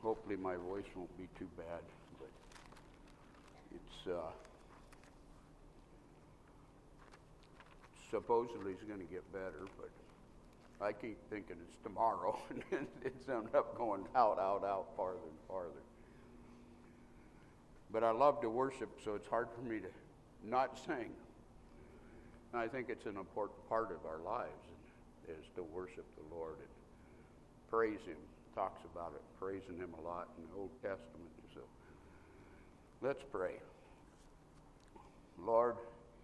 Hopefully my voice won't be too bad, but it's supposedly it's going to get better, but I keep thinking it's tomorrow, and it's ended up going out, farther and farther. But I love to worship, so it's hard for me to not sing. And I think it's an important part of our lives, is to worship the Lord and praise Him. Talks about it, praising Him a lot in the Old Testament. So let's pray. Lord,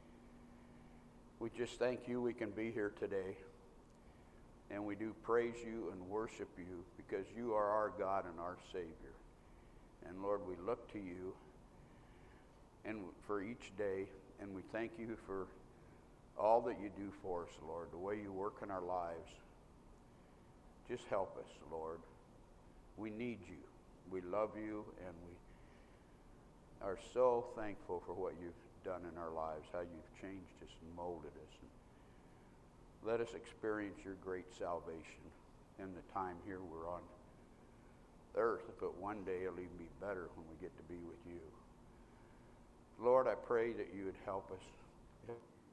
we just thank you we can be here today. And we do praise you and worship you because you are our God and our Savior. And Lord, we look to you and for each day, and we thank you for all that you do for us, Lord, the way you work in our lives. Just help us, Lord. We need you. We love you, and we are so thankful for what you've done in our lives, how you've changed us and molded us. Let us experience your great salvation in the time here we're on earth, but one day it'll even be better when we get to be with you. Lord, I pray that you would help us.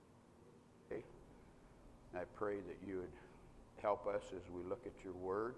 I pray that you would help us as we look at your word.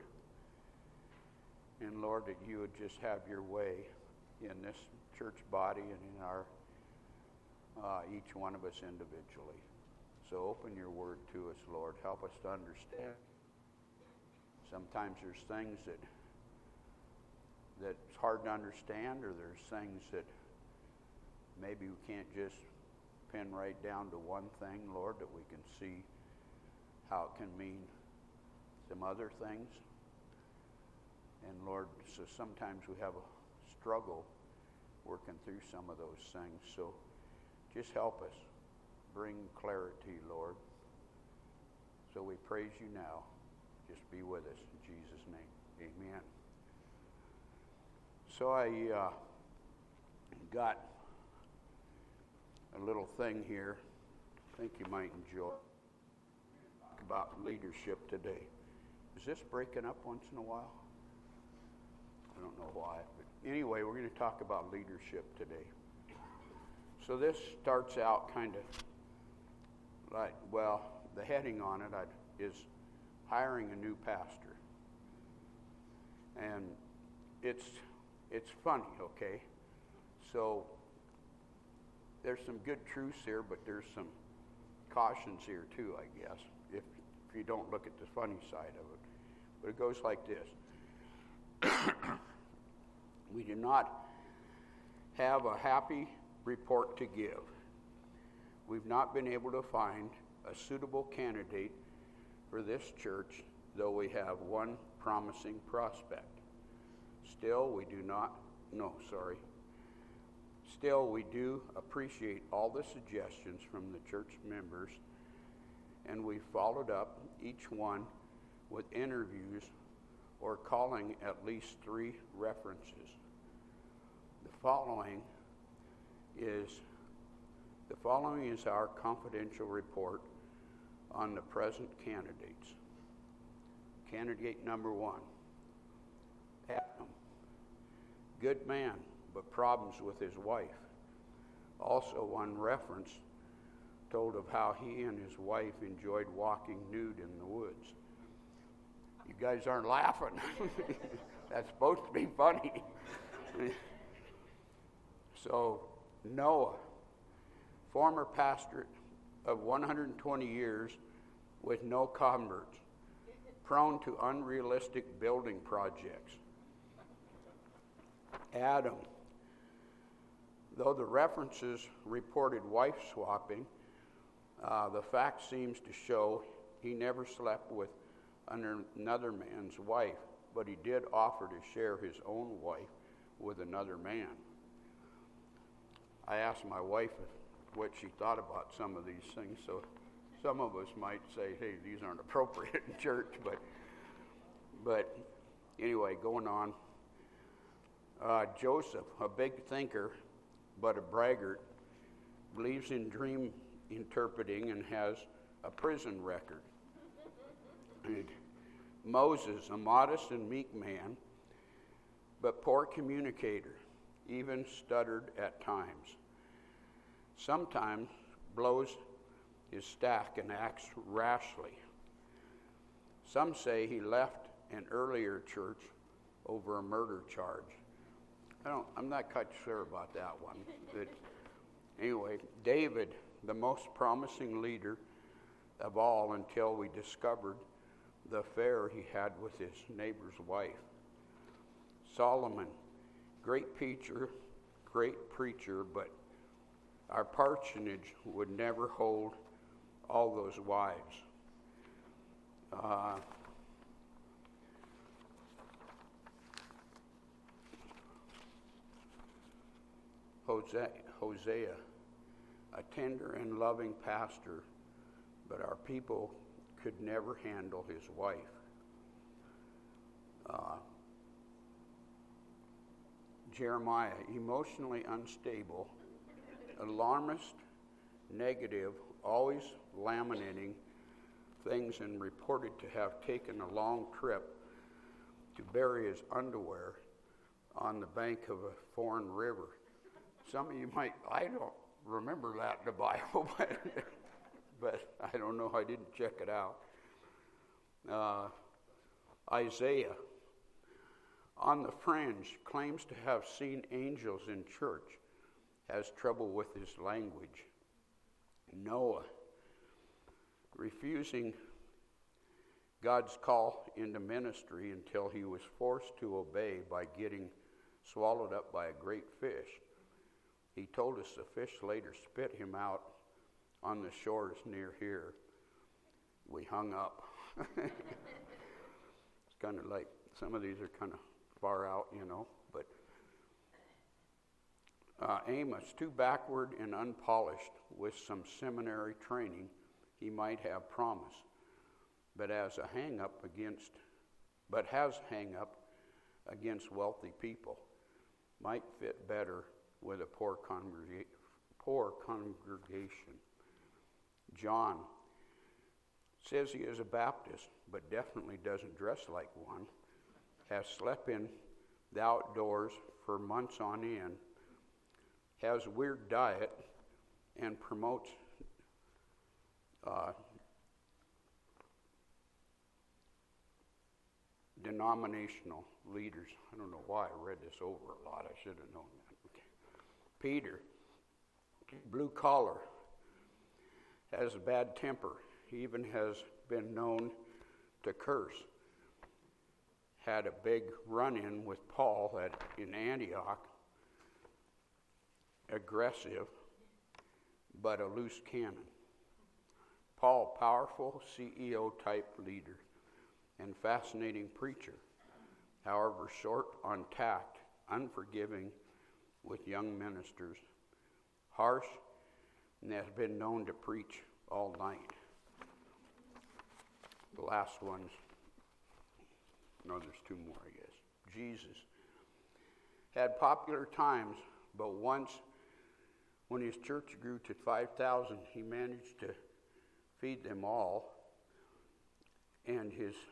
And Lord, that you would just have your way in this church body and in our each one of us individually. So open your word to us, Lord. Help us to understand. Sometimes there's things that's hard to understand, or there's things that maybe we can't just pin right down to one thing, Lord, that we can see how it can mean some other things. And Lord, so sometimes we have a struggle working through some of those things. So just help us. Bring clarity, Lord. So we praise you now. Just be with us in Jesus' name. Amen. So I got a little thing here I think you might enjoy. Talk about leadership today. Is this breaking up once in a while? I don't know why. But anyway, we're going to talk about leadership today. So this starts out kind of like, well, the heading on it is hiring a new pastor. And it's funny, okay? So there's some good truths here, but there's some cautions here too, I guess, if you don't look at the funny side of it. But it goes like this. We do not have a happy report to give. We've not been able to find a suitable candidate for this church, though we have one promising prospect. Still, we do appreciate all the suggestions from the church members, and we followed up each one with interviews or calling at least 3 references. The following is our confidential report on the present candidates. Candidate number 1, Adam. Good man, but problems with his wife. Also, one reference told of how he and his wife enjoyed walking nude in the woods. You guys aren't laughing. That's supposed to be funny. So, Noah, former pastor of 120 years with no converts, prone to unrealistic building projects. Adam, though the references reported wife swapping, the fact seems to show he never slept with another man's wife, but he did offer to share his own wife with another man. I asked my wife what she thought about some of these things, so some of us might say, hey, these aren't appropriate in church, but anyway, going on. Joseph, a big thinker, but a braggart, believes in dream interpreting and has a prison record. And Moses, a modest and meek man, but poor communicator, even stuttered at times. Sometimes blows his stack and acts rashly. Some say he left an earlier church over a murder charge. I'm not quite sure about that one. But anyway, David, the most promising leader of all until we discovered the affair he had with his neighbor's wife. Solomon, great preacher, but our parsonage would never hold all those wives. Hosea, a tender and loving pastor, but our people could never handle his wife. Jeremiah, emotionally unstable, alarmist, negative, always laminating things, and reported to have taken a long trip to bury his underwear on the bank of a foreign river. Some of you might, I don't remember that in the Bible, but I don't know, I didn't check it out. Isaiah, on the fringe, claims to have seen angels in church, has trouble with his language. Noah, refusing God's call into ministry until he was forced to obey by getting swallowed up by a great fish. He told us the fish later spit him out on the shores near here. We hung up. It's kind of like, some of these are kind of far out, but Amos, too backward and unpolished with some seminary training he might have promise, but has hang up against wealthy people, might fit better with a poor congregation. John says he is a Baptist, but definitely doesn't dress like one, has slept in the outdoors for months on end, has a weird diet, and promotes denominational leaders. I don't know why I read this over a lot. I should have known that. Okay. Peter, blue collar, has a bad temper. He even has been known to curse. Had a big run-in with Paul in Antioch. Aggressive, but a loose cannon. Paul, powerful CEO-type leader and fascinating preacher. However, short on tact, unforgiving with young ministers, harsh, and has been known to preach all night. The last one's, no, there's two more, I guess. Jesus had popular times, but once when his church grew to 5,000, he managed to feed them all, and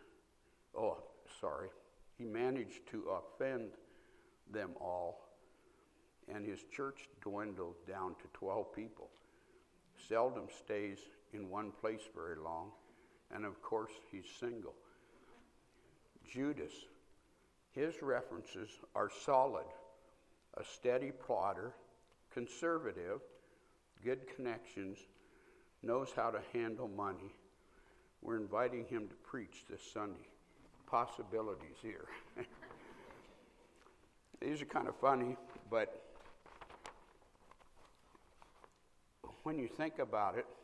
he managed to offend them all, and his church dwindled down to 12 people. Seldom stays in one place very long, and of course he's single. Judas, his references are solid, a steady plotter, conservative, good connections, knows how to handle money. We're inviting him to preach this Sunday. Possibilities here. These are kind of funny, but when you think about it,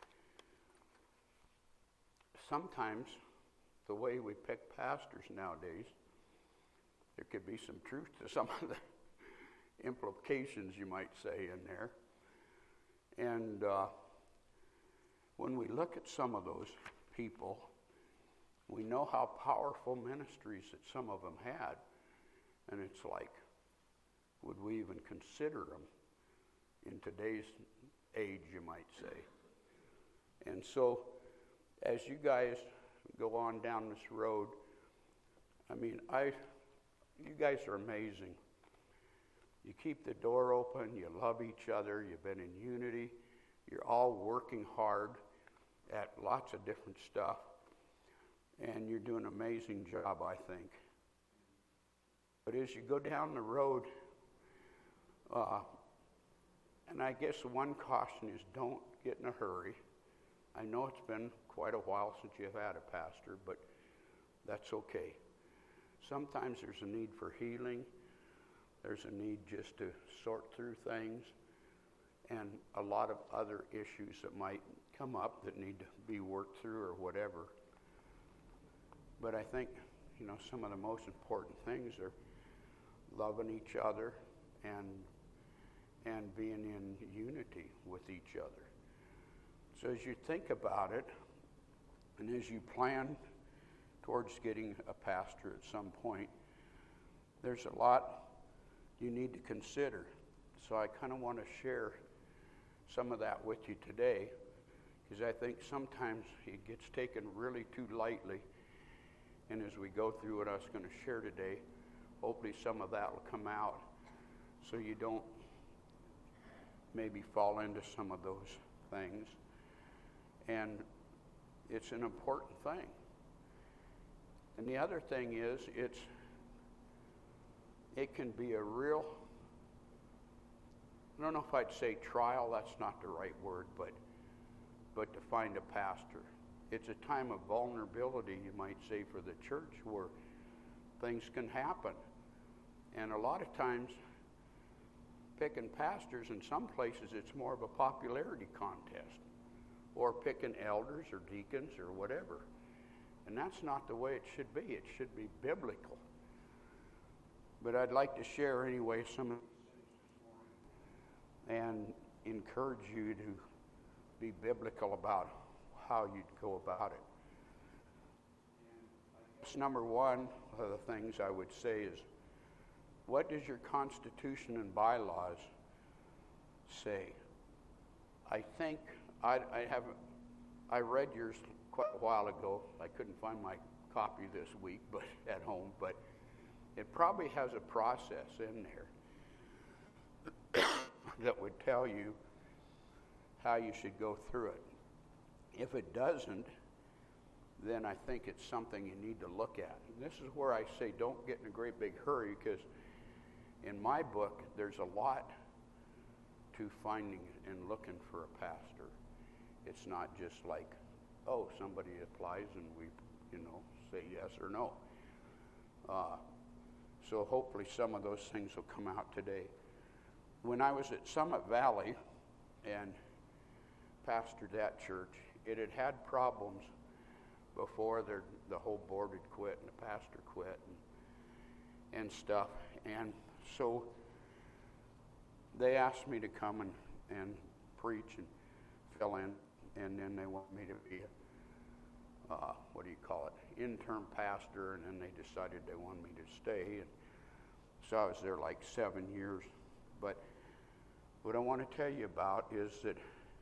sometimes the way we pick pastors nowadays, there could be some truth to some of the implications you might say in there. And when we look at some of those people, we know how powerful ministries that some of them had. And it's like, would we even consider them in today's age, you might say? And so, as you guys go on down this road, I mean, You guys are amazing. You keep the door open, you love each other, you've been in unity, you're all working hard at lots of different stuff, and you're doing an amazing job, I think. But as you go down the road, and I guess one caution is don't get in a hurry. I know it's been quite a while since you've had a pastor, but that's okay. Sometimes there's a need for healing. There's a need just to sort through things, and a lot of other issues that might come up that need to be worked through or whatever. But I think, some of the most important things are loving each other and being in unity with each other. So as you think about it, and as you plan towards getting a pastor at some point, there's a lot you need to consider. So I kind of want to share some of that with you today, because I think sometimes it gets taken really too lightly. And as we go through what I was going to share today, hopefully some of that will come out so you don't maybe fall into some of those things. And it's an important thing. And the other thing is, it can be a real, I don't know if I'd say trial, that's not the right word, but to find a pastor. It's a time of vulnerability, you might say, for the church, where things can happen. And a lot of times, picking pastors, in some places it's more of a popularity contest, or picking elders or deacons or whatever. And that's not the way it should be. It should be biblical. But I'd like to share anyway some of and encourage you to be biblical about how you'd go about it. I guess number one of the things I would say is, what does your Constitution and bylaws say? I think I read yours quite a while ago. I couldn't find my copy this week, but at home, but it probably has a process in there that would tell you how you should go through it. If it doesn't, then I think it's something you need to look at. And this is where I say don't get in a great big hurry, because in my book, there's a lot to finding and looking for a pastor. It's not just like, oh, somebody applies and we, say yes or no. So hopefully some of those things will come out today. When I was at Summit Valley and pastored that church, it had had problems before the whole board had quit and the pastor quit and stuff. And so they asked me to come and preach and fill in, and then they want me to be interim pastor, and then they decided they wanted me to stay. And so I was there like 7 years. But what I want to tell you about is that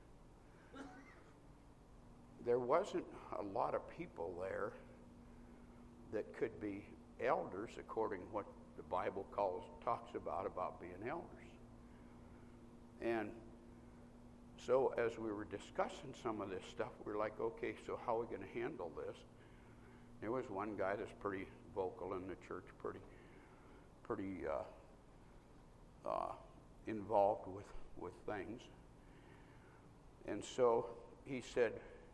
there wasn't a lot of people there that could be elders according to what the Bible talks about being elders. And so as we were discussing some of this stuff, we were like, okay, so how are we going to handle this? There was one guy that's pretty vocal in the church, pretty involved with things. And so he said,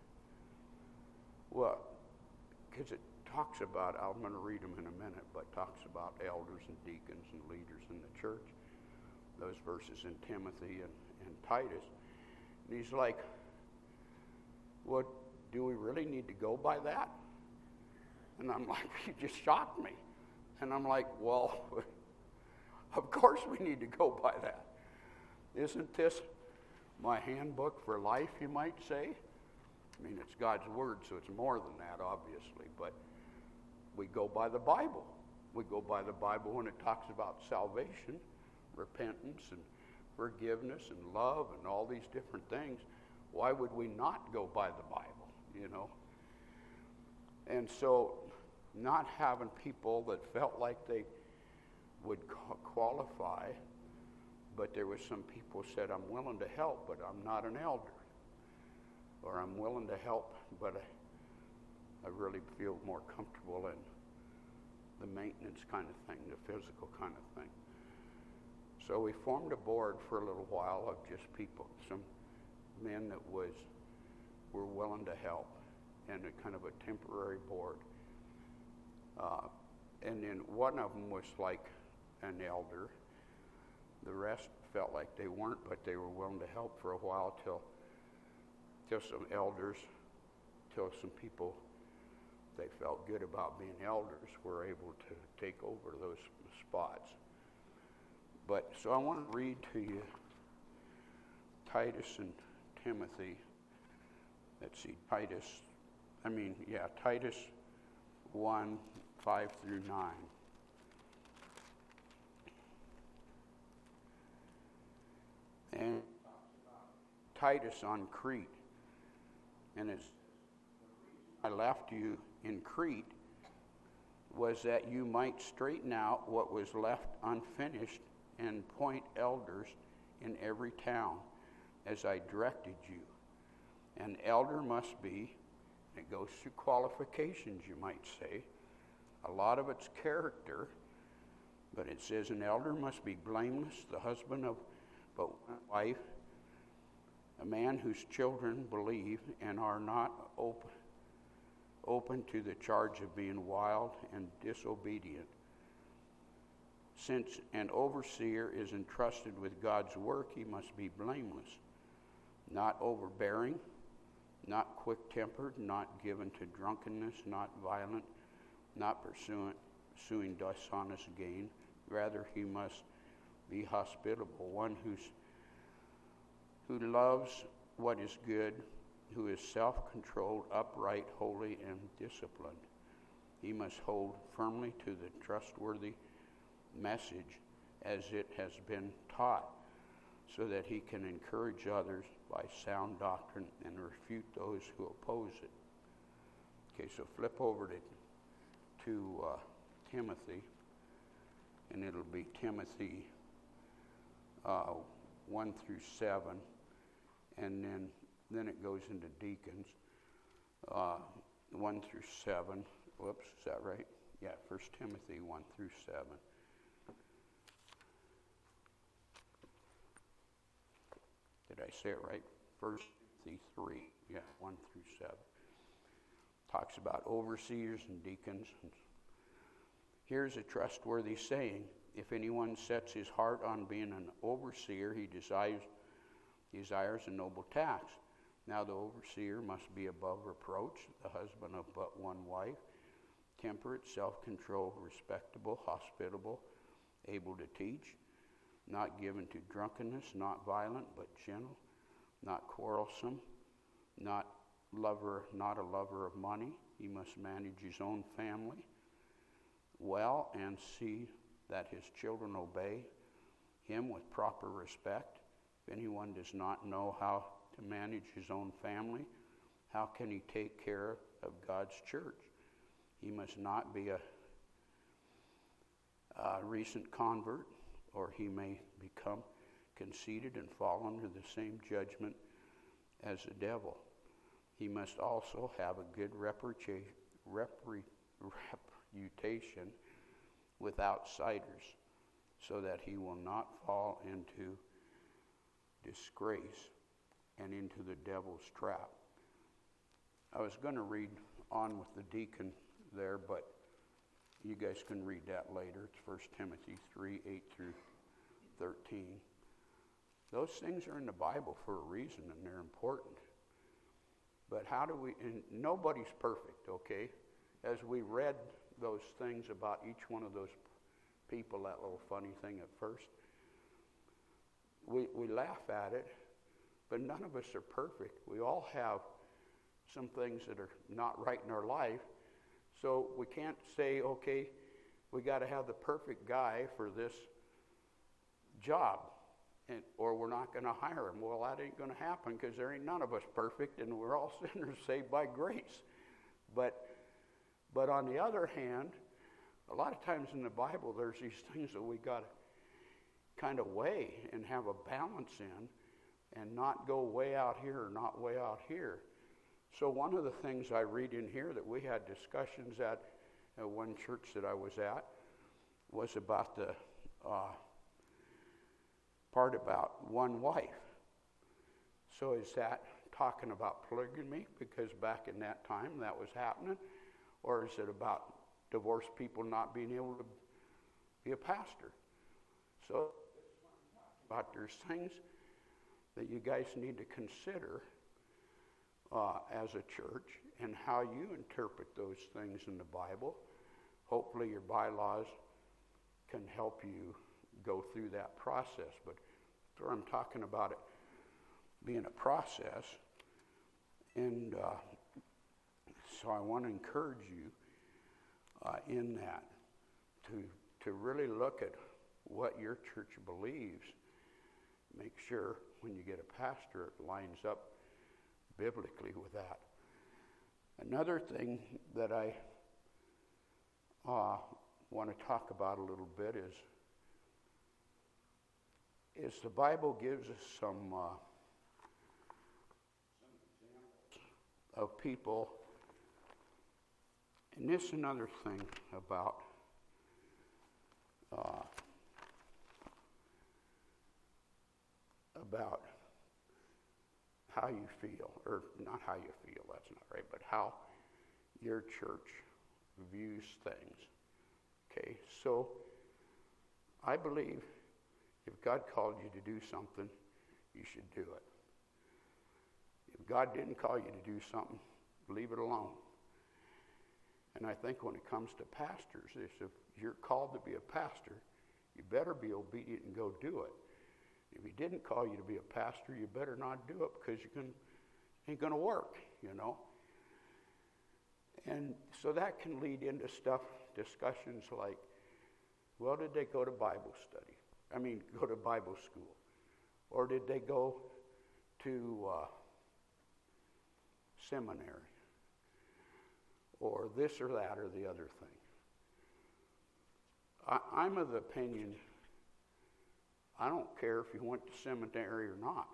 well, because it talks about, I'm going to read them in a minute, but talks about elders and deacons and leaders in the church, those verses in Timothy and Titus. And he's like, well, do we really need to go by that? And I'm like, you just shocked me. And I'm like, well, of course we need to go by that. Isn't this my handbook for life, you might say? I mean, it's God's word, so it's more than that, obviously. But we go by the Bible. We go by the Bible when it talks about salvation, repentance, and forgiveness, and love, and all these different things. Why would we not go by the Bible, you know? And so not having people that felt like they would qualify, but there was some people said, I'm willing to help, but I'm not an elder. Or I'm willing to help, but I really feel more comfortable in the maintenance kind of thing, the physical kind of thing. So we formed a board for a little while of just people, some men that were willing to help, and a kind of a temporary board. And then one of them was like an elder. The rest felt like they weren't, but they were willing to help for a while till some elders, till some people they felt good about being elders were able to take over those spots. But so I want to read to you Titus and Timothy. Let's see, Titus 1, 5 through 9. And Titus on Crete. And as I left you in Crete was that you might straighten out what was left unfinished and appoint elders in every town, as I directed you. An elder must be, it goes through qualifications, you might say. A lot of it's character, but it says an elder must be blameless, the husband of but one wife, a man whose children believe and are not open to the charge of being wild and disobedient. Since an overseer is entrusted with God's work, he must be blameless, not overbearing, not quick-tempered, not given to drunkenness, not violent, not pursuing dishonest gain. Rather, he must be hospitable, one who loves what is good, who is self-controlled, upright, holy, and disciplined. He must hold firmly to the trustworthy message as it has been taught, so that he can encourage others by sound doctrine and refute those who oppose it. Okay, so flip over to Timothy, and it'll be Timothy 1 through 7, and then it goes into deacons, 1 through 7. Whoops, is that right? Yeah, 1 Timothy 1 through 7. Did I say it right? 1 Timothy 3, 1 through 7. Talks about overseers and deacons. Here's a trustworthy saying. If anyone sets his heart on being an overseer, he desires a noble task. Now the overseer must be above reproach, the husband of but one wife, temperate, self-controlled, respectable, hospitable, able to teach, not given to drunkenness, not violent, but gentle, not quarrelsome, not a lover of money. He must manage his own family well and see that his children obey him with proper respect. If anyone does not know how to manage his own family, how can he take care of God's church? He must not be a recent convert, or he may become conceited and fall under the same judgment as the devil. He must also have a good reputation with outsiders, so that he will not fall into disgrace and into the devil's trap. I was going to read on with the deacon there, but you guys can read that later. It's 1 Timothy 3, 8 through 13. Those things are in the Bible for a reason, and they're important. But how do we, and nobody's perfect, okay? As we read those things about each one of those people, that little funny thing at first, we laugh at it, but none of us are perfect. We all have some things that are not right in our life. So we can't say, okay, we got to have the perfect guy for this job, or we're not going to hire him. Well, that ain't going to happen, because there ain't none of us perfect, and we're all sinners saved by grace. But on the other hand, a lot of times in the Bible, there's these things that we got to kind of weigh and have a balance in and not go way out here or not way out here. So one of the things I read in here that we had discussions at one church that I was at was about the part about one wife. So is that talking about polygamy? Because back in that time that was happening. Or is it about divorced people not being able to be a pastor? So but there's things that you guys need to consider as a church and how you interpret those things in the Bible. Hopefully your bylaws can help you go through that process. But where I'm talking about it being a process, and so I want to encourage you in that to really look at what your church believes. Make sure when you get a pastor it lines up biblically with that. Another thing that I want to talk about a little bit is the Bible gives us some examples of people, and this is another thing about how you feel, or not how you feel, that's not right, but how your church views things. Okay, so I believe if God called you to do something, you should do it. If God didn't call you to do something, leave it alone. And I think when it comes to pastors, if you're called to be a pastor, you better be obedient and go do it. If he didn't call you to be a pastor, you better not do it because it ain't going to work, you know. And so that can lead into discussions like, well, did they go to Bible study? Go to Bible school. Or did they go to seminary? Or this or that or the other thing. I'm of the opinion, I don't care if you went to seminary or not.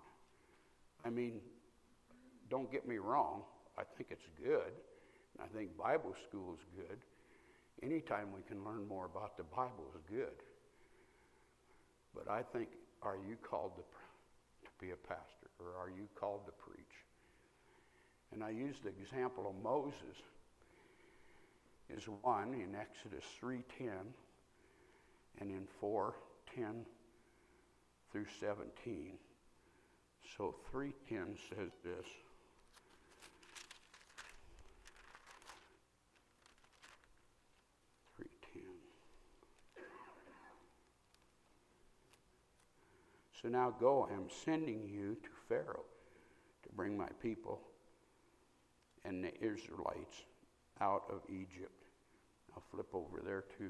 Don't get me wrong. I think it's good. And I think Bible school is good. Anytime we can learn more about the Bible is good. But I think, are you called to be a pastor? Or are you called to preach? And I use the example of Moses is one in Exodus 3:10 and in 4:10 through 17. So 3:10 says this. So now go, I am sending you to Pharaoh to bring my people and the Israelites out of Egypt. I'll flip over there to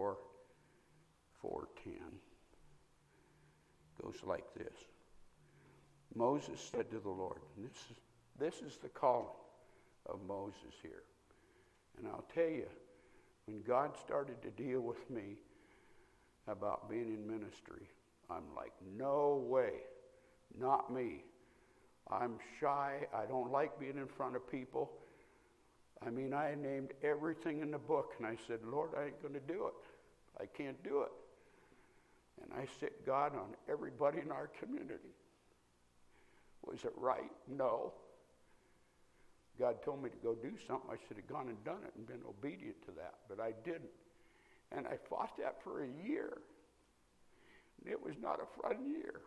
4:10. Goes like this. Moses said to the Lord, and this is the calling of Moses here. And I'll tell you, when God started to deal with me about being in ministry, I'm like, no way, not me. I'm shy. I don't like being in front of people. I named everything in the book, and I said, Lord, I ain't going to do it. I can't do it. And I set God on everybody in our community. Was it right? No. God told me to go do something. I should have gone and done it and been obedient to that, but I didn't. And I fought that for a year. And it was not a fun year.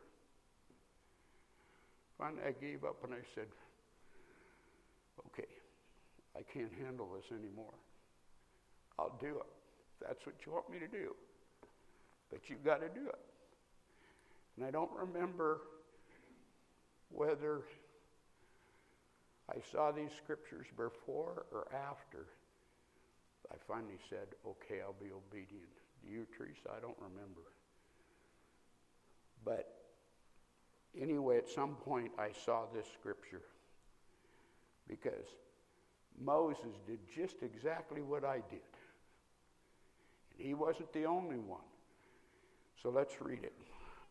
Finally, I gave up and I said, okay, I can't handle this anymore. I'll do it. If that's what you want me to do. But you've got to do it. And I don't remember whether I saw these scriptures before or after. I finally said, okay, I'll be obedient. Do you, Teresa? I don't remember. But anyway, at some point I saw this scripture because Moses did just exactly what I did. he wasn't the only one. So let's read it.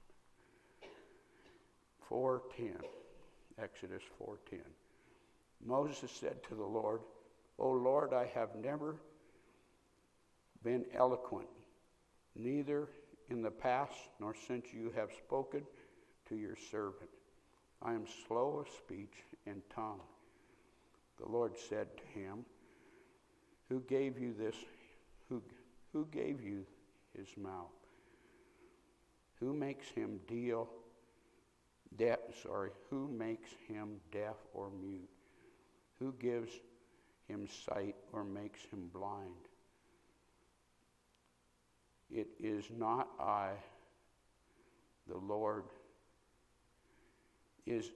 4:10, Exodus 4:10. Moses said to the Lord, O Lord, I have never been eloquent, neither in the past nor since you have spoken to your servant. I am slow of speech and tongue. The Lord said to him, Who gave you this? Who gave you his mouth? Who makes him Who makes him deaf or mute? Who gives him sight or makes him blind? It is not I, the Lord, Is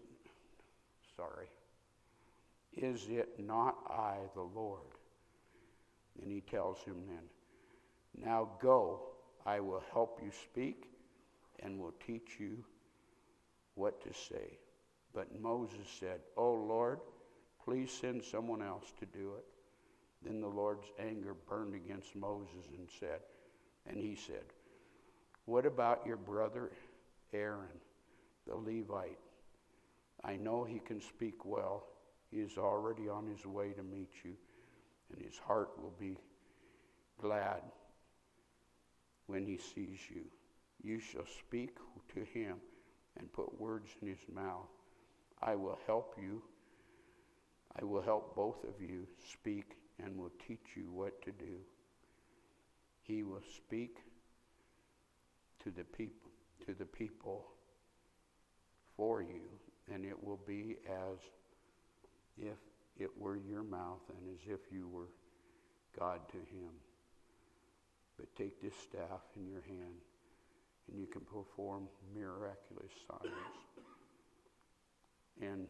it not I, the Lord? And he tells him then, Now go, I will help you speak and will teach you what to say. But Moses said, O Lord, please send someone else to do it. Then the Lord's anger burned against Moses and he said, What about your brother Aaron, the Levite? I know he can speak well. He is already on his way to meet you, and his heart will be glad when he sees you. You shall speak to him and put words in his mouth. I will help you. I will help both of you speak and will teach you what to do. He will speak to the people for you, and it will be as if it were your mouth and as if you were God to him. But take this staff in your hand, and you can perform miraculous signs. And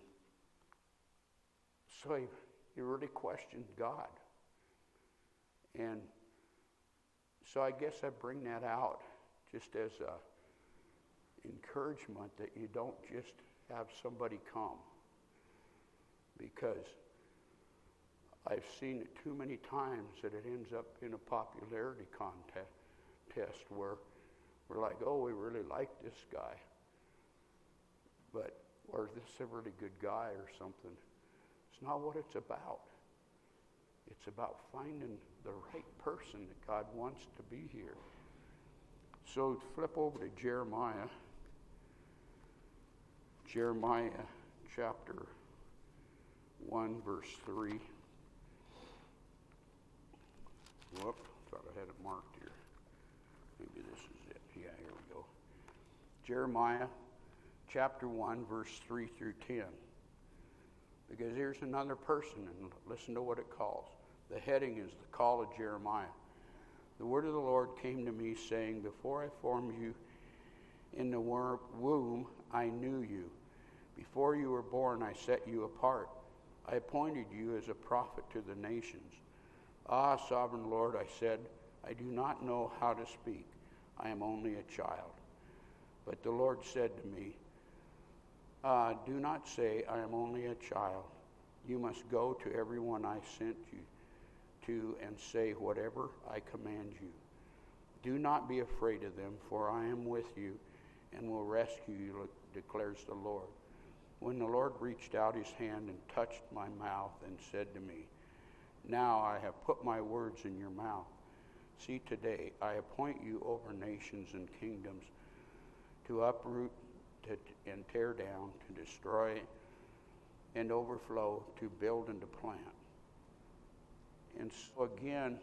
so he really questioned God. And so I guess I bring that out just as a encouragement that you don't just have somebody come, because I've seen it too many times that it ends up in a popularity contest where we're like, oh, we really like this guy, or this is a really good guy or something. It's not what it's about. It's about finding the right person that God wants to be here. So flip over to Jeremiah chapter 1, verse 3. Whoop, thought I had it marked here. Maybe this is it. Yeah, here we go. Jeremiah chapter 1, verse 3 through 10. Because here's another person, and listen to what it calls. The heading is the call of Jeremiah. The word of the Lord came to me, saying, Before I formed you in the womb, I knew you. Before you were born, I set you apart. I appointed you as a prophet to the nations. Ah, sovereign Lord, I said, I do not know how to speak. I am only a child. But the Lord said to me, do not say, I am only a child. You must go to everyone I sent you to and say whatever I command you. Do not be afraid of them, for I am with you and will rescue you, declares the Lord. When the Lord reached out his hand and touched my mouth and said to me, Now I have put my words in your mouth. See, today I appoint you over nations and kingdoms to uproot and tear down, to destroy and overflow, to build and to plant. And so again,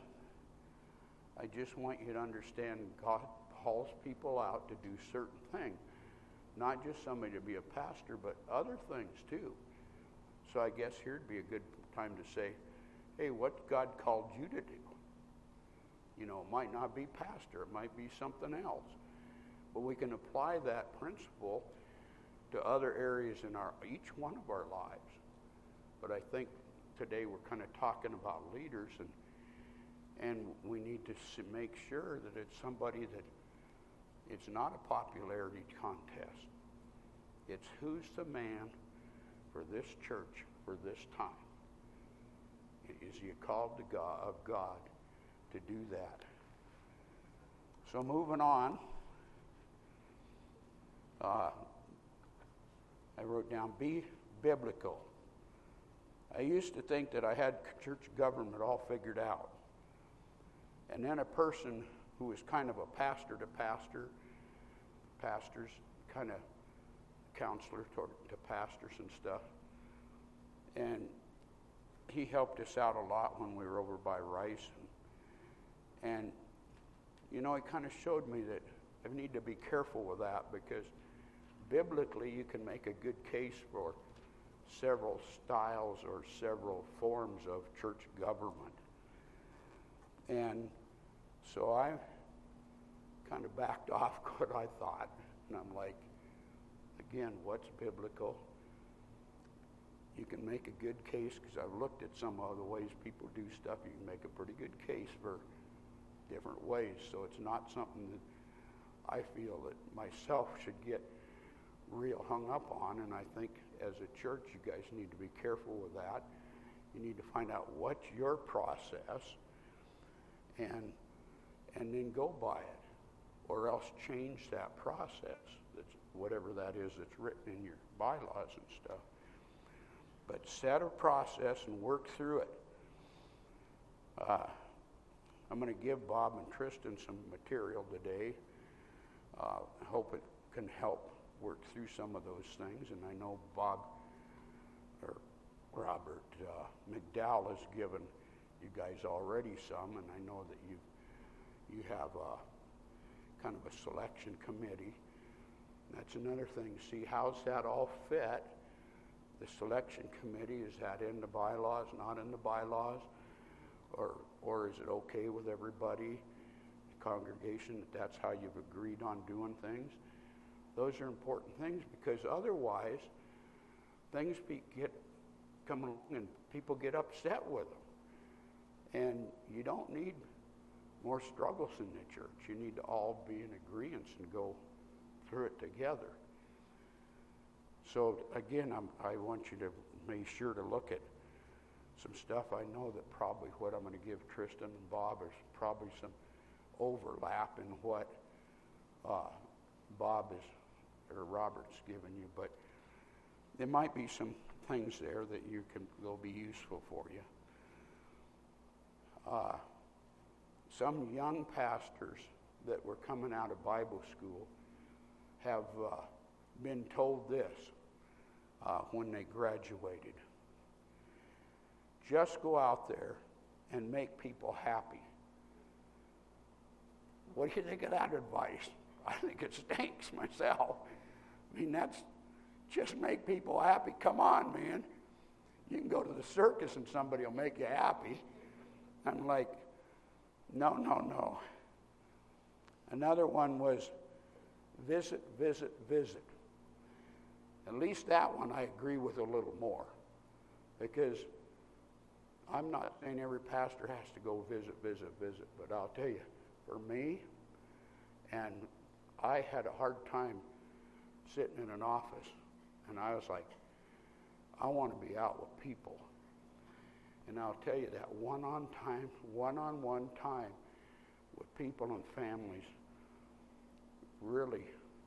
I just want you to understand God calls people out to do certain things. Not just somebody to be a pastor, but other things too. So I guess here'd be a good time to say, hey, what God called you to do? You know, it might not be pastor, it might be something else. But we can apply that principle to other areas in each one of our lives. But I think today we're kind of talking about leaders, and we need to make sure that it's somebody that it's not a popularity contest. It's who's the man for this church for this time. Is he called of God to do that? So moving on, I wrote down, be biblical. I used to think that I had church government all figured out. And then a person who was kind of a pastor to pastors, kind of counselor to pastors and stuff. And he helped us out a lot when we were over by Rice. And you know, he kind of showed me that I need to be careful with that, because biblically you can make a good case for several styles or several forms of church government. And so I kind of backed off what I thought. And I'm like, again, what's biblical? You can make a good case, because I've looked at some of the ways people do stuff. You can make a pretty good case for different ways. So it's not something that I feel that myself should get real hung up on. And I think as a church, you guys need to be careful with that. You need to find out what's your process and then go by it, or else change that process. That's whatever that is that's written in your bylaws and stuff. But set a process and work through it. I'm going to give Bob and Tristan some material today. I hope it can help work through some of those things. And I know Robert McDowell has given you guys already some, and I know that you have kind of a selection committee. That's another thing. See, how's that all fit? The selection committee, is that in the bylaws, not in the bylaws? Or is it okay with everybody, the congregation, that that's how you've agreed on doing things? Those are important things, because otherwise things come along and people get upset with them. And you don't need more struggles in the church. You need to all be in agreement and go through it together. So again, I want you to make sure to look at some stuff. I know that probably what I'm going to give Tristan and Bob is probably some overlap in what Robert's given you, but there might be some things there that will be useful for you. Some young pastors that were coming out of Bible school have been told this when they graduated. Just go out there and make people happy. What do you think of that advice? I think it stinks myself. I mean, that's just make people happy. Come on, man. You can go to the circus and somebody will make you happy. I'm like, no. Another one was visit. At least that one I agree with a little more, because I'm not saying every pastor has to go visit, but I'll tell you, for me, and I had a hard time sitting in an office, and I was like, I want to be out with people. And I'll tell you that one-on-one time with people and families really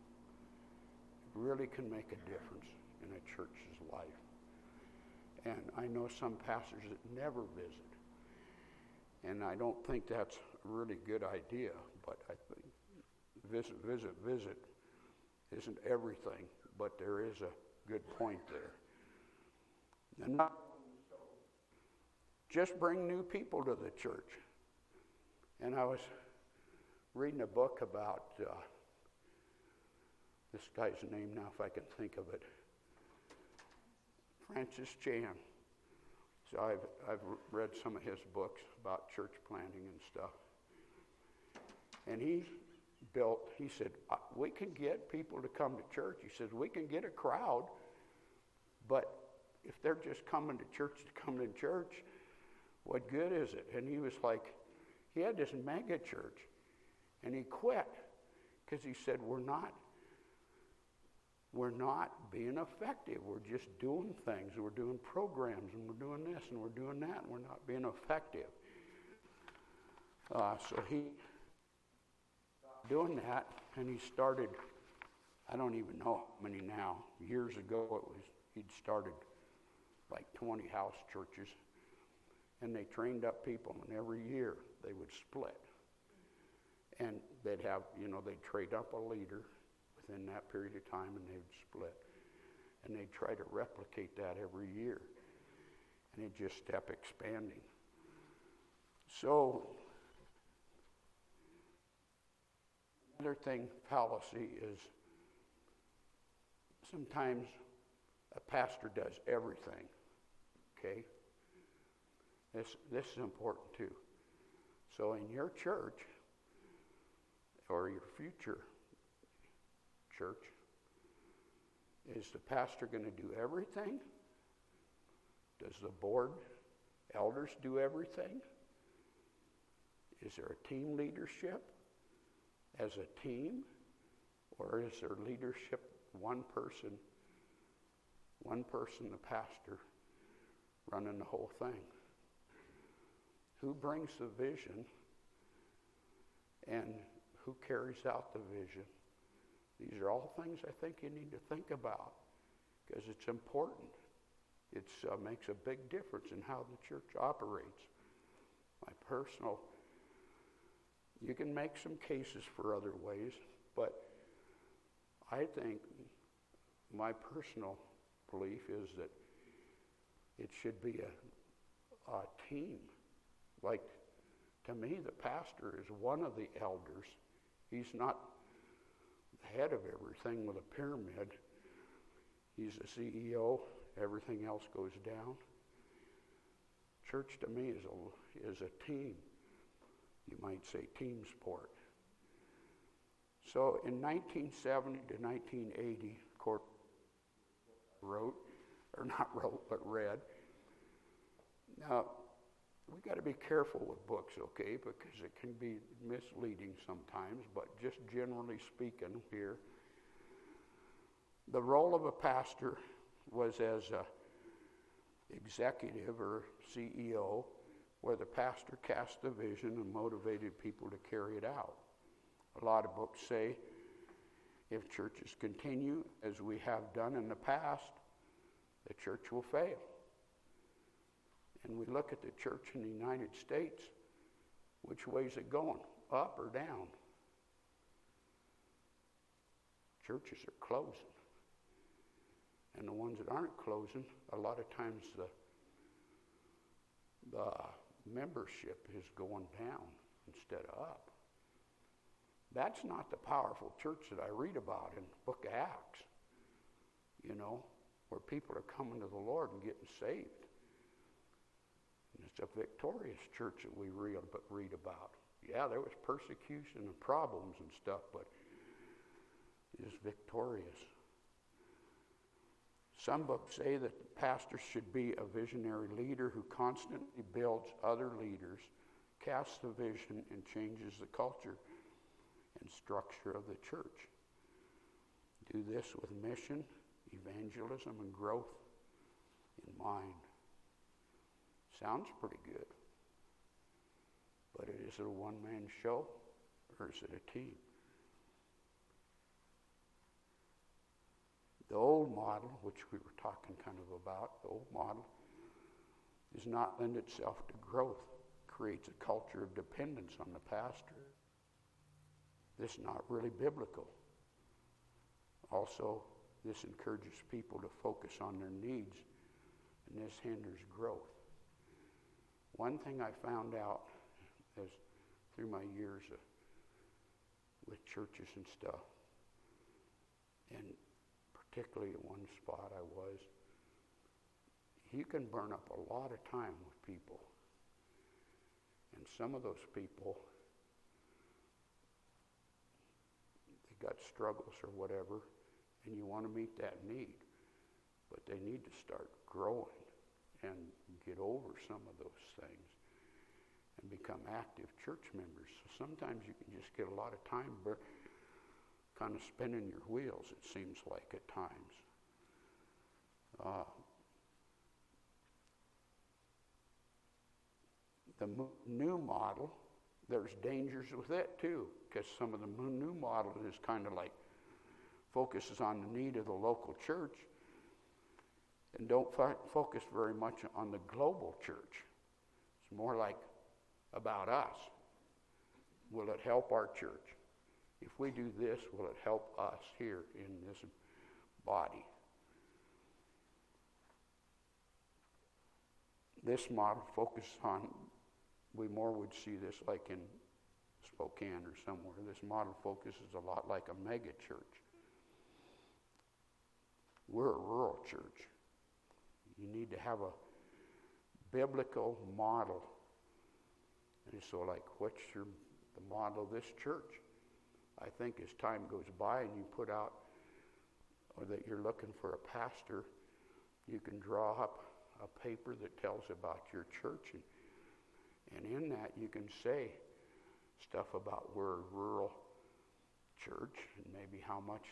can make a difference in a church's life. And I know some pastors that never visit. And I don't think that's a really good idea, but I think visit isn't everything, but there is a good point there. And just bring new people to the church. And I was reading a book about this guy's name now, if I can think of it. Francis Chan. So I've read some of his books about church planting and stuff. And he said, we can get people to come to church. He says, we can get a crowd, but if they're just coming to church to come to church, what good is it? And he was like, he had this mega church, and he quit because he said, we're not being effective. We're just doing things. We're doing programs, and we're doing this, and we're doing that, and we're not being effective. So he stopped doing that, and he started, I don't even know how many now. Years ago, he'd started like 20 house churches, and they trained up people, and every year they would split. And they'd have, they'd trade up a leader within that period of time, and they'd split. And they'd try to replicate that every year. And it just kept expanding. So, another thing, fallacy, is sometimes a pastor does everything, okay? This is important too. So in your church, or your future church, is the pastor going to do everything? Does the board, elders do everything? Is there a team leadership as a team? Or is there leadership, one person, the pastor, running the whole thing? Who brings the vision and who carries out the vision? These are all things I think you need to think about because it's important. It makes a big difference in how the church operates. My personal, you can make some cases for other ways, but I think my personal belief is that it should be a team. Like, to me, the pastor is one of the elders. He's not the head of everything with a pyramid. He's the CEO. Everything else goes down. Church, to me, is a team. You might say team sport. So in 1970 to 1980, Court read. Now, we got to be careful with books, okay, because it can be misleading sometimes, but just generally speaking here, the role of a pastor was as a executive or CEO, where the pastor cast the vision and motivated people to carry it out. A lot of books say if churches continue as we have done in the past, the church will fail. And we look at the church in the United States, which way is it going, up or down? Churches are closing. And the ones that aren't closing, a lot of times the membership is going down instead of up. That's not the powerful church that I read about in the book of Acts, where people are coming to the Lord and getting saved. And it's a victorious church that we read about. Yeah, there was persecution and problems and stuff, but it's victorious. Some books say that the pastor should be a visionary leader who constantly builds other leaders, casts the vision, and changes the culture and structure of the church. Do this with mission, evangelism, and growth in mind. Sounds pretty good. But is it a one-man show or is it a team? The old model, which we were talking kind of about, the old model, does not lend itself to growth. It creates a culture of dependence on the pastor. This is not really biblical. Also, this encourages people to focus on their needs, and this hinders growth. One thing I found out as through my years with churches and stuff, and particularly at one spot I was, you can burn up a lot of time with people. And some of those people, they got struggles or whatever, and you want to meet that need. But they need to start growing and get over some of those things and become active church members. So sometimes you can just get a lot of time kind of spinning your wheels, it seems like at times. The new model, there's dangers with it too, because some of the new model is kind of like focuses on the need of the local church and don't focus very much on the global church. It's more like about us. Will it help our church? If we do this, will it help us here in this body? This model focuses on, we more would see this like in Spokane or somewhere. This model focuses a lot like a mega church. We're a rural church. You need to have a biblical model. And so like, what's the model of this church? I think as time goes by and you put out, or that you're looking for a pastor, you can draw up a paper that tells about your church. And in that you can say stuff about we're a rural church and maybe how much,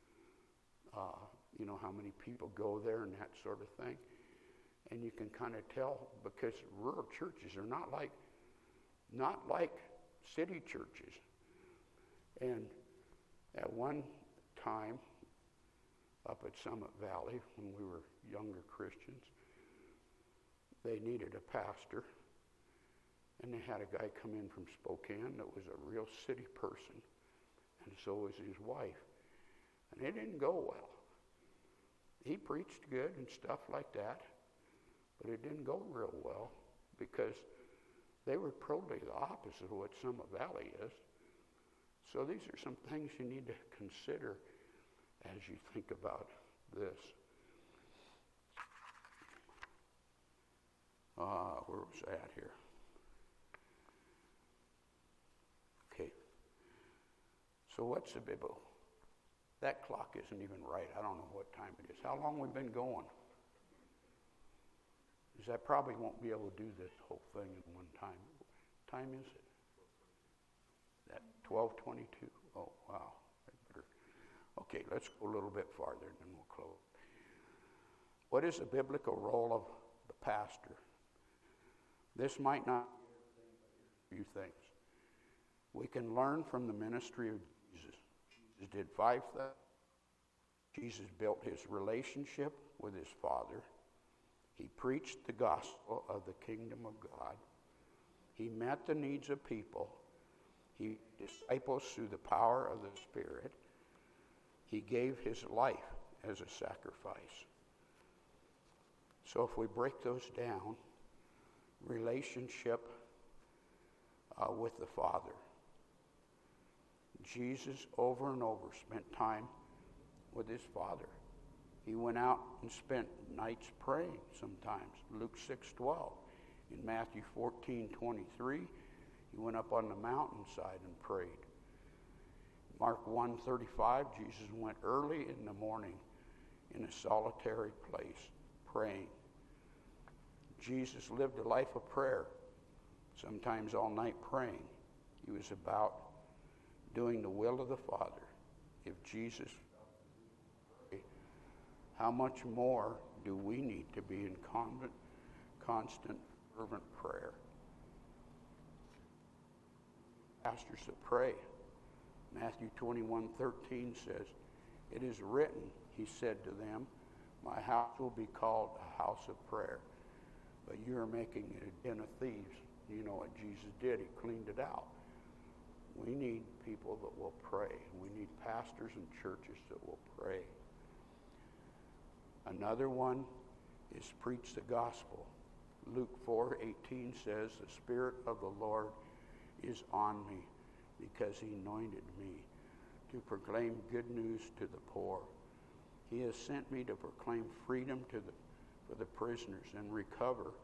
how many people go there and that sort of thing. And you can kind of tell, because rural churches are not like city churches. And at one time, up at Summit Valley, when we were younger Christians, they needed a pastor. And they had a guy come in from Spokane that was a real city person. And so was his wife. And it didn't go well. He preached good and stuff like that. But it didn't go real well because they were totally the opposite of what Summit Valley is. So these are some things you need to consider as you think about this. Where was I at here? Okay. So what's the Bible? That clock isn't even right. I don't know what time it is. How long we've been going? Because I probably won't be able to do this whole thing in one time. What time is it? That 12:22. Oh, wow. Okay, let's go a little bit farther and then we'll close. What is the biblical role of the pastor? This might not be a few things. We can learn from the ministry of Jesus. Jesus did 5 things. Jesus built his relationship with his Father. He preached the gospel of the kingdom of God. He met the needs of people. He disciples through the power of the Spirit. He gave his life as a sacrifice. So if we break those down, relationship with the Father. Jesus over and over spent time with his Father. He went out and spent nights praying sometimes. Luke 6:12. In Matthew 14:23, he went up on the mountainside and prayed. Mark 1:35, Jesus went early in the morning in a solitary place praying. Jesus lived a life of prayer, sometimes all night praying. He was about doing the will of the Father. If Jesus, how much more do we need to be in constant, fervent prayer? Pastors that pray. Matthew 21:13 says, "It is written," he said to them, "My house will be called a house of prayer, but you are making it a den of thieves." You know what Jesus did? He cleaned it out. We need people that will pray. We need pastors and churches that will pray. Another one is preach the gospel. Luke 4:18 says, "The Spirit of the Lord is on me, because he anointed me to proclaim good news to the poor. He has sent me to proclaim freedom for the prisoners and recover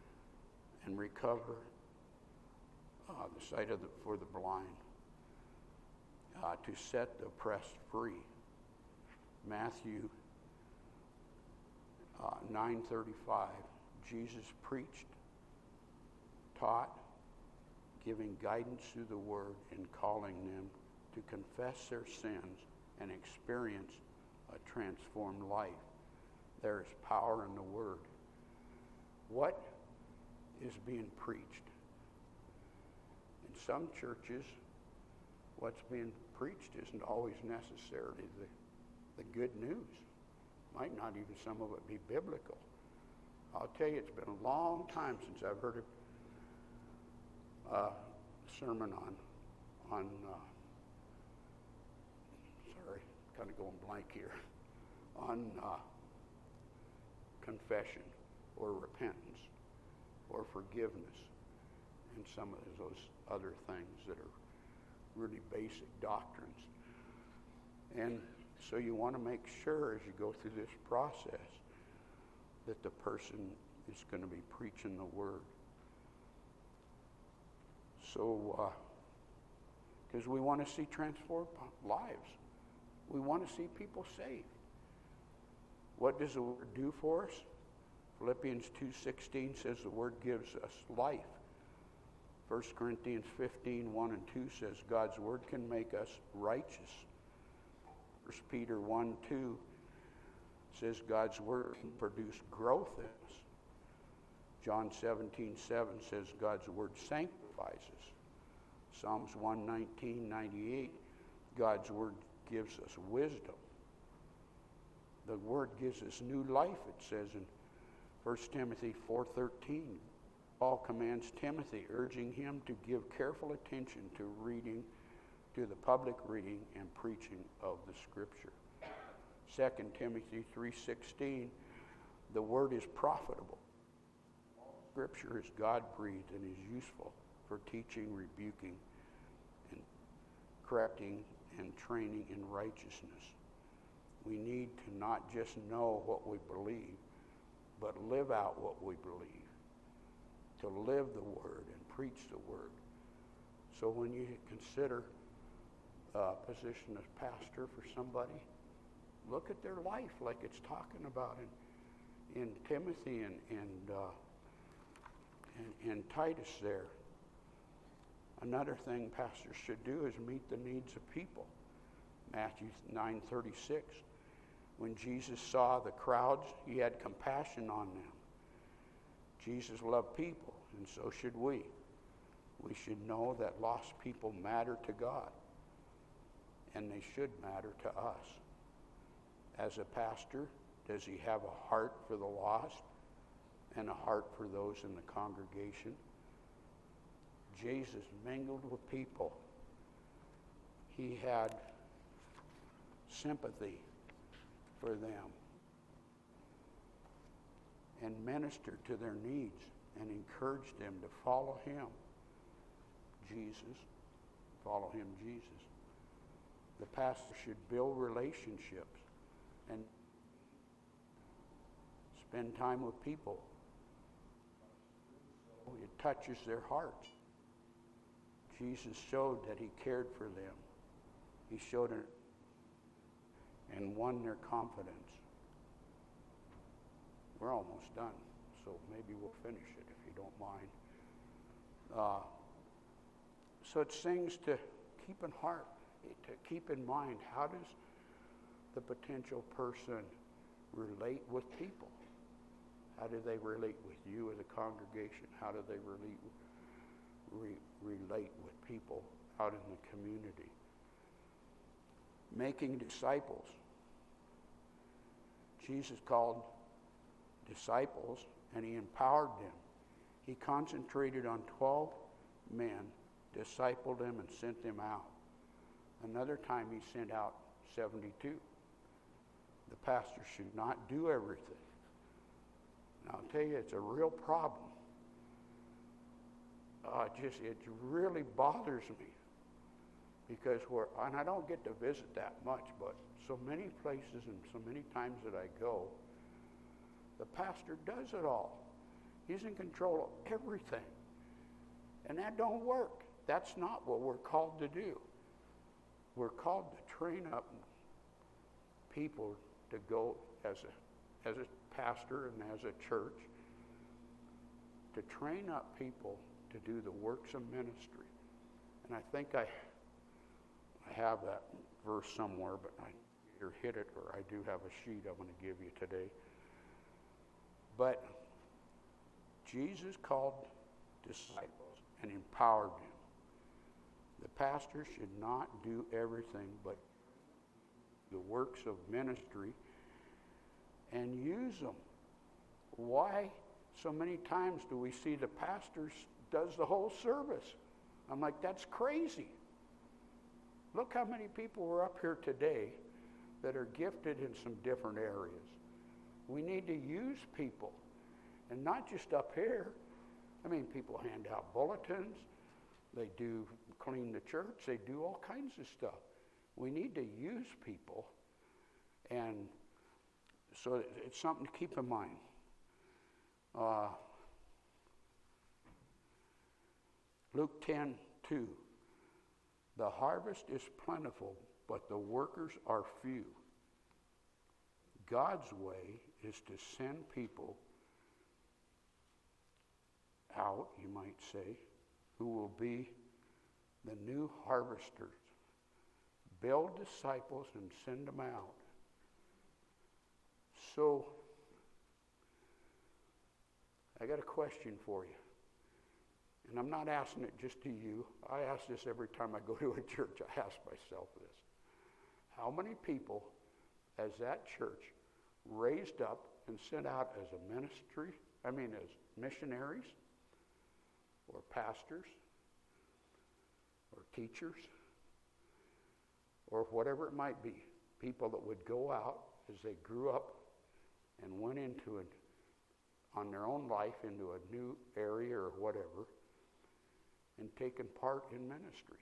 the sight for the blind, to set the oppressed free." Matthew 9:35, Jesus preached, taught, giving guidance through the word and calling them to confess their sins and experience a transformed life. There is power in the word. What is being preached? In some churches, what's being preached isn't always necessarily the good news. Might not even some of it be biblical. I'll tell you, it's been a long time since I've heard a sermon on sorry, kind of going blank here, on confession or repentance or forgiveness and some of those other things that are really basic doctrines. And so you want to make sure as you go through this process that the person is going to be preaching the word. So, because we want to see transformed lives. We want to see people saved. What does the word do for us? Philippians 2:16 says the word gives us life. 1 Corinthians 15:1 and 2 says God's word can make us righteous. 1 Peter 1:2 says God's word can produce growth in us. John 17:7 says God's word sanctifies us. Psalms 119:98, God's word gives us wisdom. The word gives us new life, it says in 1 Timothy 4:13. Paul commands Timothy, urging him to give careful attention to the public reading and preaching of the Scripture. 2 Timothy 3:16, the word is profitable. Scripture is God-breathed and is useful for teaching, rebuking, and correcting, and training in righteousness. We need to not just know what we believe, but live out what we believe. To live the word and preach the word. So when you consider a position as pastor for somebody, look at their life like it's talking about in Timothy and Titus there. Another thing pastors should do is meet the needs of people. Matthew 9:36. When Jesus saw the crowds, he had compassion on them. Jesus loved people, and so should we. We should know that lost people matter to God, and they should matter to us. As a pastor, does he have a heart for the lost and a heart for those in the congregation? Jesus mingled with people. He had sympathy for them and ministered to their needs and encouraged them to follow him, Jesus. Follow him, Jesus. The pastor should build relationships and spend time with people. It touches their hearts. Jesus showed that he cared for them. He showed it and won their confidence. We're almost done, so maybe we'll finish it if you don't mind. So it's things to keep in heart, to keep in mind. How does the potential person relate with people? How do they relate with you as a congregation? How do they relate with people out in the community? Making disciples. Jesus called disciples and he empowered them. He concentrated on 12 men, discipled them, and sent them out. Another time he sent out 72. The pastor should not do everything. And I'll tell you, it's a real problem. It really bothers me because and I don't get to visit that much, but so many places and so many times that I go, the pastor does it all. He's in control of everything. And that don't work. That's not what we're called to do. We're called to train up people to go as a pastor and as a church, to train up people to do the works of ministry. And I think I have that verse somewhere, but I either hit it or I do have a sheet I'm going to give you today. But Jesus called disciples and empowered them. The pastor should not do everything but the works of ministry and use them. Why so many times do we see the pastor does the whole service? I'm like, that's crazy. Look how many people were up here today that are gifted in some different areas. We need to use people, and not just up here. I mean, people hand out bulletins. They do clean the church. They do all kinds of stuff. We need to use people, and so it's something to keep in mind. Luke 10:2. The harvest is plentiful, but the workers are few. God's way is to send people out, you might say, who will be the new harvesters. Build disciples and send them out. So, I got a question for you. And I'm not asking it just to you. I ask this every time I go to a church. I ask myself this. How many people has that church raised up and sent out as a ministry, as missionaries or pastors or teachers or whatever it might be, people that would go out as they grew up and went into it on their own life into a new area or whatever and taken part in ministry.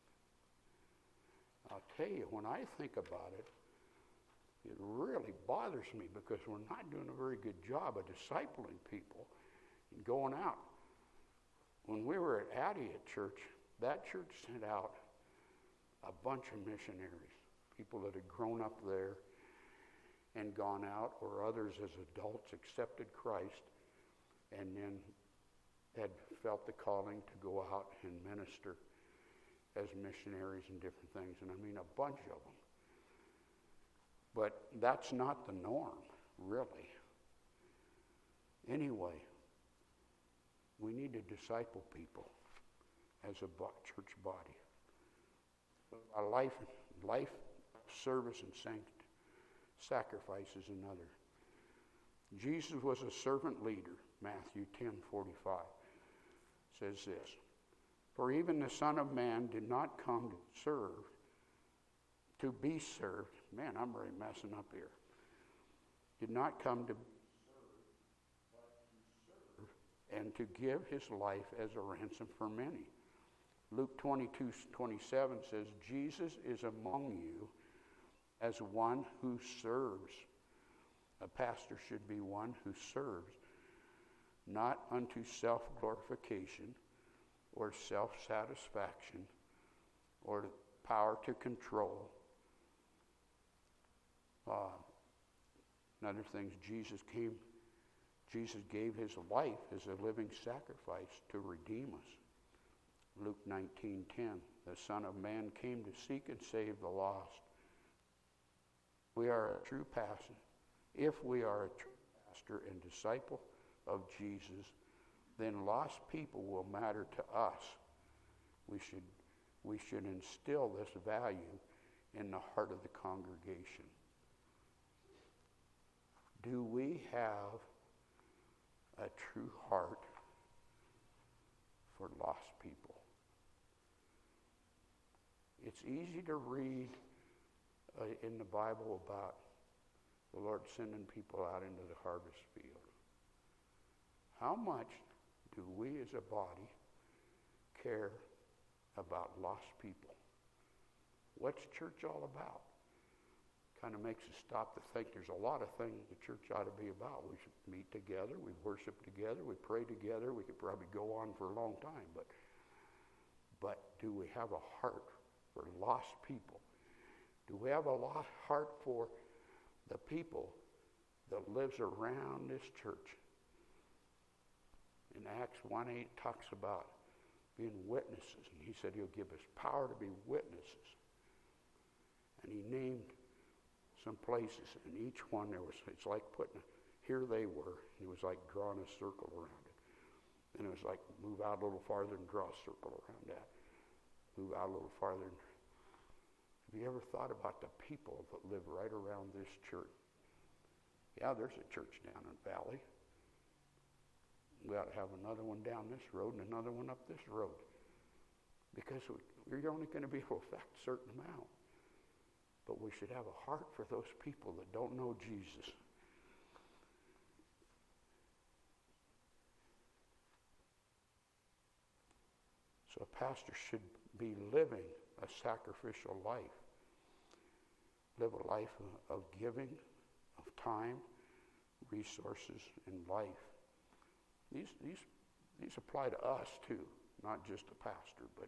I'll tell you, when I think about it, it really bothers me because we're not doing a very good job of discipling people and going out. When we were at Antioch Church, that church sent out a bunch of missionaries, people that had grown up there and gone out, or others as adults accepted Christ and then had felt the calling to go out and minister as missionaries and different things. And a bunch of them. But that's not the norm, really. Anyway, we need to disciple people as a church body. A life service and sacrifice is another. Jesus was a servant leader. Matthew 10:45 says this, for even the Son of Man did not come to be served. Man, I'm really messing up here. Did not come to serve, but to serve and to give his life as a ransom for many. Luke 22:27 says, Jesus is among you as one who serves. A pastor should be one who serves, not unto self-glorification or self-satisfaction or power to control. Another thing, Jesus gave his life as a living sacrifice to redeem us. Luke 19:10, the Son of Man came to seek and save the lost. We are a true pastor. If we are a true pastor and disciple of Jesus, then lost people will matter to us. We should instill this value in the heart of the congregation. Do we have a true heart for lost people? It's easy to read in the Bible about the Lord sending people out into the harvest field. How much do we as a body care about lost people? What's church all about? Kind of makes us stop to think there's a lot of things the church ought to be about. We should meet together, we worship together, we pray together. We could probably go on for a long time, but do we have a heart for lost people? Do we have a heart for the people that lives around this church? In Acts 1:8 talks about being witnesses, and he said he'll give us power to be witnesses. And he named some places, and each one it's like here they were, and it was like drawing a circle around it. And it was like move out a little farther and draw a circle around that. move out a little farther. Have you ever thought about the people that live right around this church? Yeah, there's a church down in the valley. We ought to have another one down this road and another one up this road. Because we're only going to be able to affect a certain amount. But we should have a heart for those people that don't know Jesus. So a pastor should be living a sacrificial life. Live a life of giving, of time, resources, and life. These apply to us too, not just the pastor, but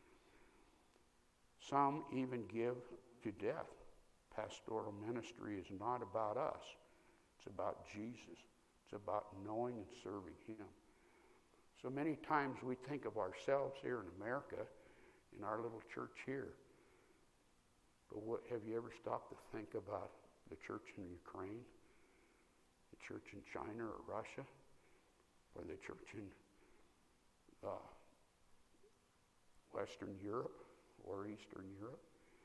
some even give to death. Pastoral ministry is not about us. It's about Jesus. It's about knowing and serving him. So many times we think of ourselves here in America, in our little church here. But have you ever stopped to think about the church in Ukraine, the church in China or Russia, or the church in Western Europe or Eastern Europe?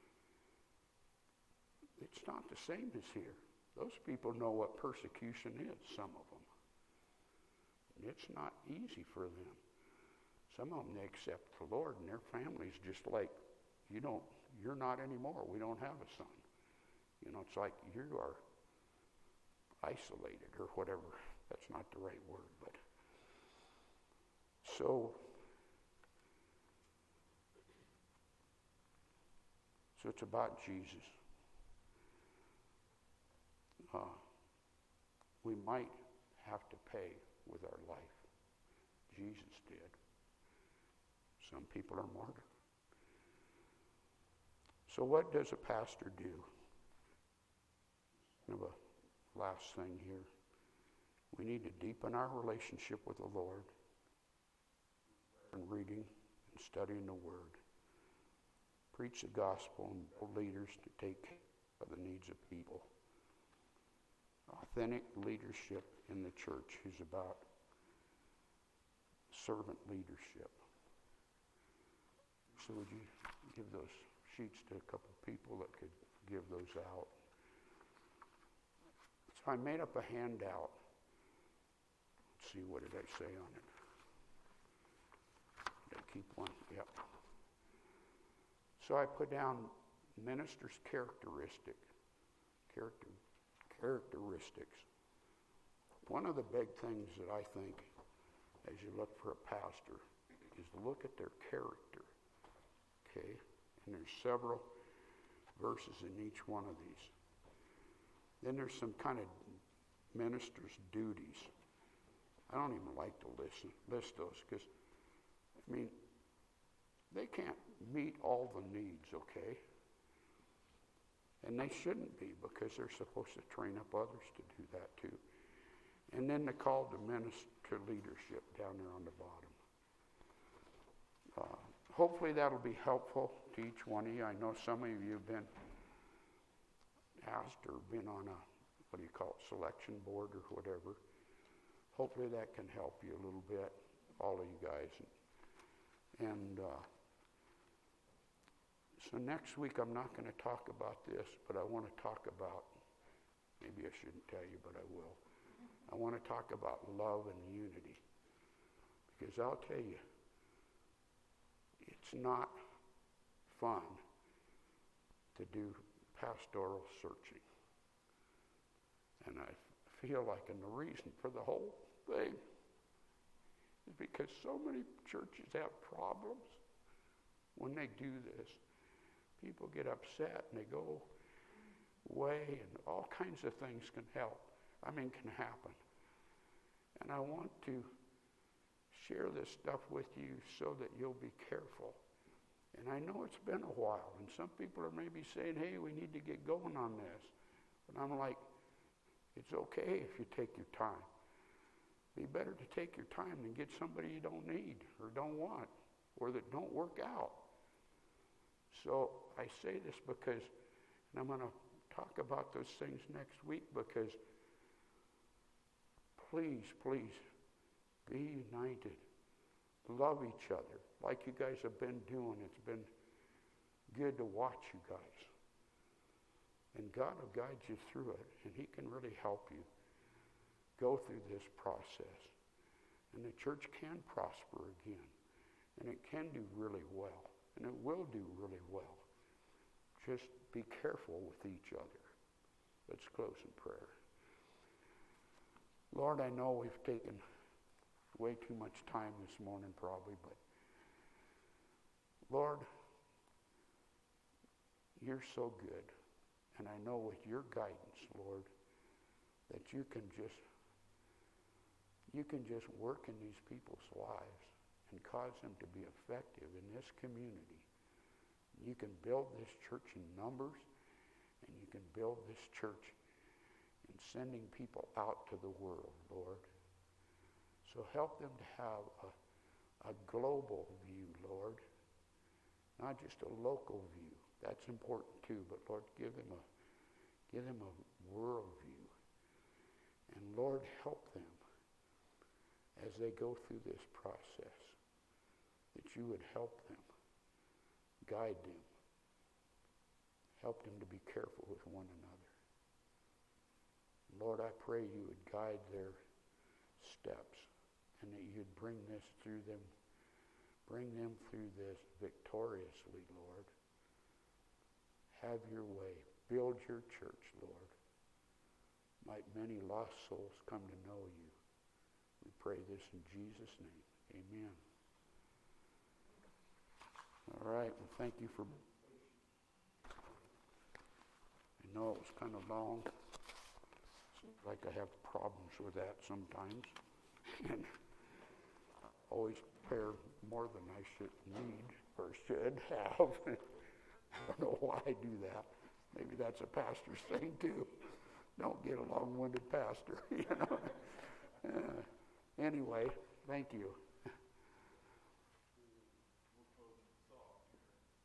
It's not the same as here. Those people know what persecution is, some of them. It's not easy for them. Some of them, they accept the Lord, and their family's just like, you're not anymore. We don't have a son. It's like you are isolated or whatever. That's not the right word, but so it's about Jesus. We might have to pay with our life. Jesus did. Some people are martyred. So what does a pastor do? Kind of a last thing here. We need to deepen our relationship with the Lord and reading and studying the Word. Preach the gospel and build leaders to take care of the needs of people. Authentic leadership in the church is about servant leadership. So would you give those sheets to a couple people that could give those out? So I made up a handout. Let's see, what did I say on it? Did I keep one? Yep. So I put down minister's characteristics. One of the big things that I think as you look for a pastor is to look at their character. Okay? And there's several verses in each one of these. Then there's some kind of minister's duties. I don't even like to list those because, they can't meet all the needs, okay? And they shouldn't be because they're supposed to train up others to do that too. And then the call to minister leadership down there on the bottom. Hopefully that'll be helpful to each one of you. I know some of you have been asked or been on a selection board or whatever. Hopefully that can help you a little bit, all of you guys. And so next week I'm not going to talk about this, but I want to talk about, maybe I shouldn't tell you, but I will. I want to talk about love and unity. Because I'll tell you, it's not fun to do pastoral searching. And I feel like, and the reason for the whole thing is because so many churches have problems when they do this. People get upset and they go away, and all kinds of things can happen. And I want to share this stuff with you so that you'll be careful. And I know it's been a while, and some people are maybe saying, hey, we need to get going on this. But I'm like, it's okay if you take your time. Be better to take your time than get somebody you don't need or don't want or that don't work out. So I say this because, and I'm going to talk about those things next week, because please be united. Love each other. like you guys have been doing. It's been good to watch you guys. And God will guide you through it, and he can really help you go through this process. And the church can prosper again, and it can do really well, and it will do really well. Just be careful with each other. Let's close in prayer. Lord, I know we've taken way too much time this morning probably, but Lord, you're so good. And I know with your guidance, Lord, that you can just work in these people's lives and cause them to be effective in this community. You can build this church in numbers, and you can build this church in sending people out to the world, Lord. So help them to have a global view, Lord, not just a local view. That's important too, but Lord, give them a world view. And Lord, help them as they go through this process, that you would help them, guide them, help them to be careful with one another. Lord, I pray you would guide their steps, and that you'd bring them through this victoriously, Lord. Have your way. Build your church, Lord. Might many lost souls come to know you. We pray this in Jesus' name. Amen. All right. Well, thank you for... I know it was kind of long. Seems like I have problems with that sometimes. And always prepare more than I should need or should have. I don't know why I do that. Maybe that's a pastor's thing too. Don't get a long-winded pastor, you know. Anyway, thank you.